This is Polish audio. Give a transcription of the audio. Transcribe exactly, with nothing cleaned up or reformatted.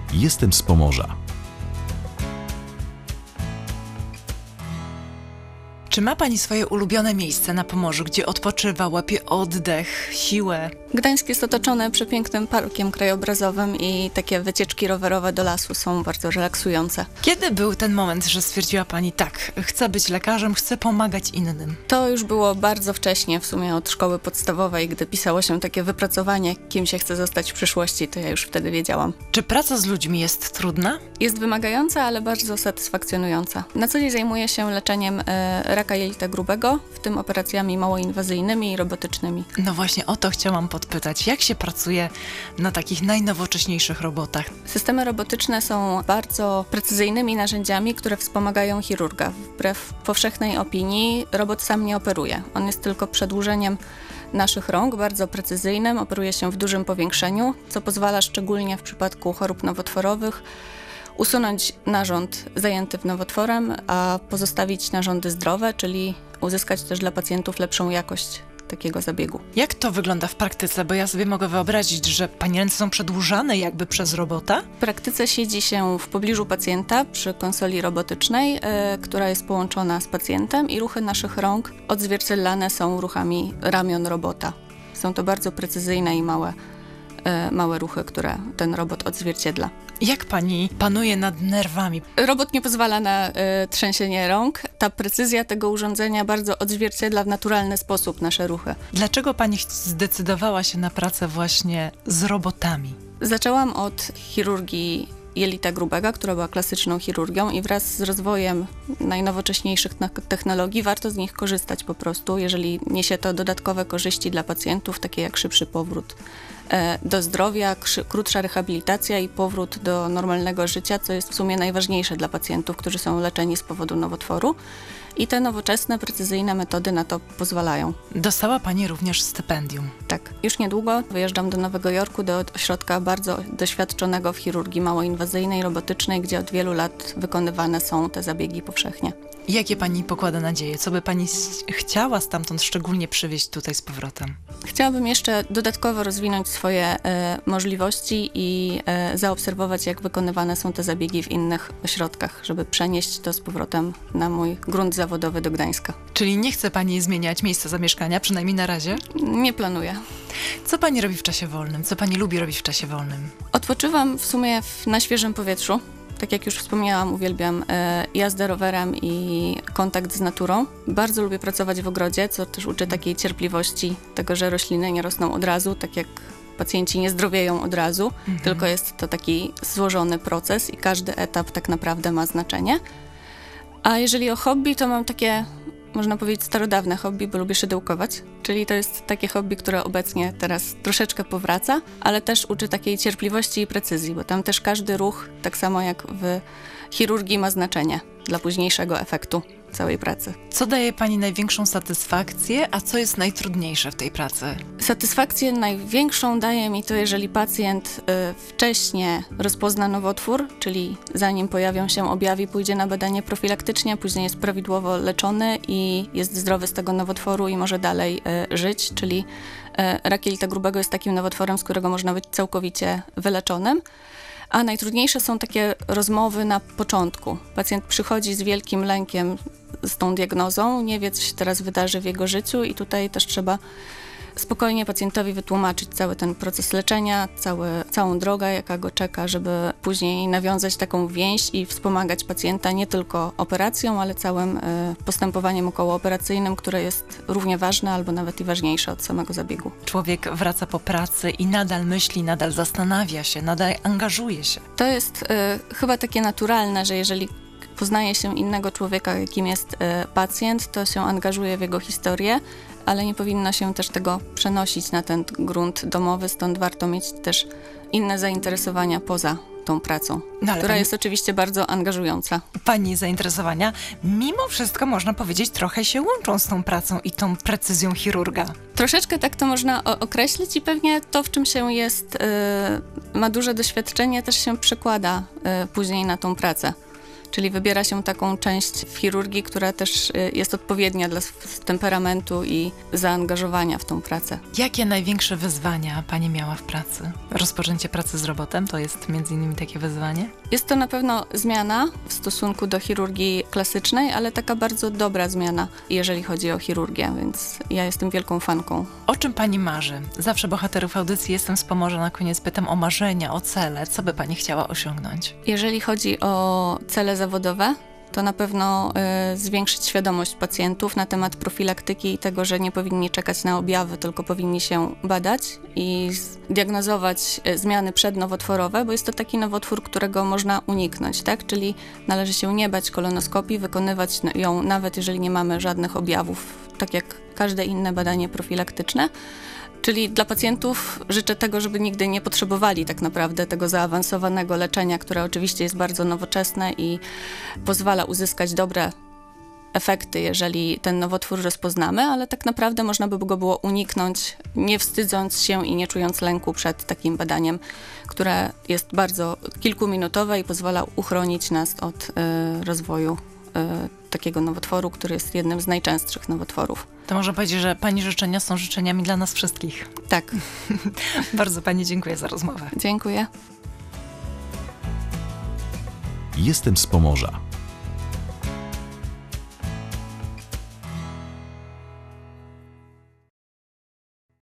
Jestem z Pomorza. Czy ma Pani swoje ulubione miejsce na Pomorzu, gdzie odpoczywa, łapie oddech, siłę? Gdańsk jest otoczony przepięknym parkiem krajobrazowym i takie wycieczki rowerowe do lasu są bardzo relaksujące. Kiedy był ten moment, że stwierdziła Pani, tak, chcę być lekarzem, chcę pomagać innym? To już było bardzo wcześnie, w sumie od szkoły podstawowej, gdy pisało się takie wypracowanie, kim się chce zostać w przyszłości, to ja już wtedy wiedziałam. Czy praca z ludźmi jest trudna? Jest wymagająca, ale bardzo satysfakcjonująca. Na co dzień zajmuję się leczeniem e, raka jelita grubego, w tym operacjami małoinwazyjnymi i robotycznymi. No właśnie o to chciałam podpytać. Jak się pracuje na takich najnowocześniejszych robotach? Systemy robotyczne są bardzo precyzyjnymi narzędziami, które wspomagają chirurga. Wbrew powszechnej opinii robot sam nie operuje. On jest tylko przedłużeniem naszych rąk, bardzo precyzyjnym, operuje się w dużym powiększeniu, co pozwala szczególnie w przypadku chorób nowotworowych usunąć narząd zajęty nowotworem, a pozostawić narządy zdrowe, czyli uzyskać też dla pacjentów lepszą jakość takiego zabiegu. Jak to wygląda w praktyce? Bo ja sobie mogę wyobrazić, że Pani ręce są przedłużane jakby przez robota. W praktyce siedzi się w pobliżu pacjenta przy konsoli robotycznej, yy, która jest połączona z pacjentem i ruchy naszych rąk odzwierciedlane są ruchami ramion robota. Są to bardzo precyzyjne i małe, yy, małe ruchy, które ten robot odzwierciedla. Jak Pani panuje nad nerwami? Robot nie pozwala na y, trzęsienie rąk. Ta precyzja tego urządzenia bardzo odzwierciedla w naturalny sposób nasze ruchy. Dlaczego Pani zdecydowała się na pracę właśnie z robotami? Zaczęłam od chirurgii jelita grubego, która była klasyczną chirurgią i wraz z rozwojem najnowocześniejszych technologii warto z nich korzystać po prostu, jeżeli niesie to dodatkowe korzyści dla pacjentów, takie jak szybszy powrót do zdrowia, krótsza rehabilitacja i powrót do normalnego życia, co jest w sumie najważniejsze dla pacjentów, którzy są leczeni z powodu nowotworu. I te nowoczesne, precyzyjne metody na to pozwalają. Dostała Pani również stypendium. Tak. Już niedługo wyjeżdżam do Nowego Jorku, do ośrodka bardzo doświadczonego w chirurgii małoinwazyjnej, robotycznej, gdzie od wielu lat wykonywane są te zabiegi powszechnie. Jakie Pani pokłada nadzieje? Co by Pani chciała stamtąd szczególnie przywieźć tutaj z powrotem? Chciałabym jeszcze dodatkowo rozwinąć swoje e, możliwości i e, zaobserwować, jak wykonywane są te zabiegi w innych ośrodkach, żeby przenieść to z powrotem na mój grunt zawodowy do Gdańska. Czyli nie chce Pani zmieniać miejsca zamieszkania, przynajmniej na razie? Nie planuję. Co Pani robi w czasie wolnym? Co Pani lubi robić w czasie wolnym? Odpoczywam w sumie w, na świeżym powietrzu. Tak jak już wspomniałam, uwielbiam e, jazdę rowerem i kontakt z naturą. Bardzo lubię pracować w ogrodzie, co też uczy takiej cierpliwości, tego, że rośliny nie rosną od razu, tak jak pacjenci nie zdrowieją od razu, mhm. tylko jest to taki złożony proces i każdy etap tak naprawdę ma znaczenie. A jeżeli o hobby, to mam takie, można powiedzieć, starodawne hobby, bo lubię szydełkować, czyli to jest takie hobby, które obecnie teraz troszeczkę powraca, ale też uczy takiej cierpliwości i precyzji, bo tam też każdy ruch, tak samo jak w chirurgii, ma znaczenie dla późniejszego efektu całej pracy. Co daje Pani największą satysfakcję, a co jest najtrudniejsze w tej pracy? Satysfakcję największą daje mi to, jeżeli pacjent y, wcześnie rozpozna nowotwór, czyli zanim pojawią się objawy, pójdzie na badanie profilaktycznie, później jest prawidłowo leczony i jest zdrowy z tego nowotworu i może dalej y, żyć, czyli y, rak jelita grubego jest takim nowotworem, z którego można być całkowicie wyleczonym. A najtrudniejsze są takie rozmowy na początku. Pacjent przychodzi z wielkim lękiem z tą diagnozą, nie wie, co się teraz wydarzy w jego życiu i tutaj też trzeba spokojnie pacjentowi wytłumaczyć cały ten proces leczenia, cały, całą drogę, jaka go czeka, żeby później nawiązać taką więź i wspomagać pacjenta nie tylko operacją, ale całym y, postępowaniem okołooperacyjnym, które jest równie ważne albo nawet i ważniejsze od samego zabiegu. Człowiek wraca po pracy i nadal myśli, nadal zastanawia się, nadal angażuje się. To jest y, chyba takie naturalne, że jeżeli poznaje się innego człowieka, jakim jest y, pacjent, to się angażuje w jego historię, ale nie powinno się też tego przenosić na ten grunt domowy, stąd warto mieć też inne zainteresowania poza tą pracą, no, która pani, jest oczywiście bardzo angażująca. Pani zainteresowania mimo wszystko, można powiedzieć, trochę się łączą z tą pracą i tą precyzją chirurga. Troszeczkę tak to można o- określić i pewnie to, w czym się jest, y, ma duże doświadczenie, też się przekłada y, później na tą pracę. Czyli wybiera się taką część w chirurgii, która też y, jest odpowiednia dla s- temperamentu i zaangażowania w tą pracę. Jakie największe wyzwania pani miała w pracy? Rozpoczęcie pracy z robotem to jest między innymi takie wyzwanie? Jest to na pewno zmiana w stosunku do chirurgii klasycznej, ale taka bardzo dobra zmiana, jeżeli chodzi o chirurgię, więc ja jestem wielką fanką. O czym pani marzy? Zawsze bohaterów audycji Jestem z Pomorza na koniec pytam o marzenia, o cele. Co by pani chciała osiągnąć? Jeżeli chodzi o cele zawodowe, to na pewno y, zwiększyć świadomość pacjentów na temat profilaktyki i tego, że nie powinni czekać na objawy, tylko powinni się badać i diagnozować y, zmiany przednowotworowe, bo jest to taki nowotwór, którego można uniknąć, tak? Czyli należy się nie bać kolonoskopii, wykonywać ją nawet jeżeli nie mamy żadnych objawów, tak jak każde inne badanie profilaktyczne. Czyli dla pacjentów życzę tego, żeby nigdy nie potrzebowali tak naprawdę tego zaawansowanego leczenia, które oczywiście jest bardzo nowoczesne i pozwala uzyskać dobre efekty, jeżeli ten nowotwór rozpoznamy, ale tak naprawdę można by go było uniknąć, nie wstydząc się i nie czując lęku przed takim badaniem, które jest bardzo kilkuminutowe i pozwala uchronić nas od y, rozwoju y, takiego nowotworu, który jest jednym z najczęstszych nowotworów. To można powiedzieć, że pani życzenia są życzeniami dla nas wszystkich. Tak, Bardzo pani dziękuję za rozmowę. dziękuję. Jestem z Pomorza.